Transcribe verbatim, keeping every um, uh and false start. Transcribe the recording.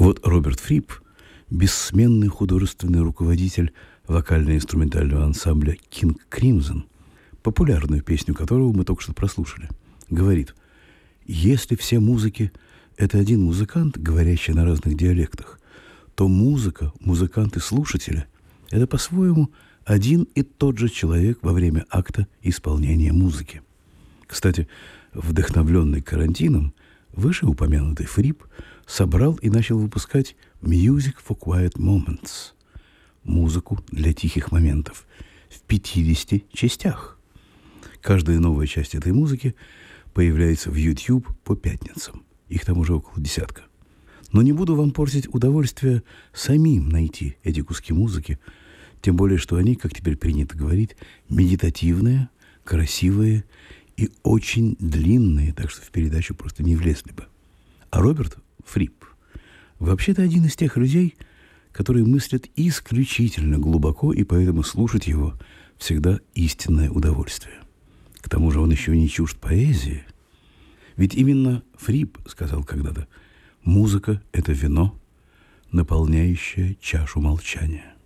Вот Роберт Фрип, бессменный художественный руководитель вокально-инструментального ансамбля King Crimson, популярную песню которого мы только что прослушали, говорит: если все музыки — это один музыкант, говорящий на разных диалектах, то музыка, музыкант и слушатели — это по-своему один и тот же человек во время акта исполнения музыки. Кстати, вдохновленный карантином, вышеупомянутый Фрип собрал и начал выпускать «Music for Quiet Moments» — музыку для тихих моментов в пятидесяти частях. Каждая новая часть этой музыки появляется в YouTube по пятницам. Их там уже около десятка. Но не буду вам портить удовольствие самим найти эти куски музыки, тем более, что они, как теперь принято говорить, медитативные, красивые и очень длинные, так что в передачу просто не влезли бы. А Роберт Фрип вообще-то один из тех людей, которые мыслят исключительно глубоко, и поэтому слушать его всегда истинное удовольствие. К тому же он еще не чужд поэзии. Ведь именно Фрип сказал когда-то: «Музыка — это вино, наполняющее чашу молчания».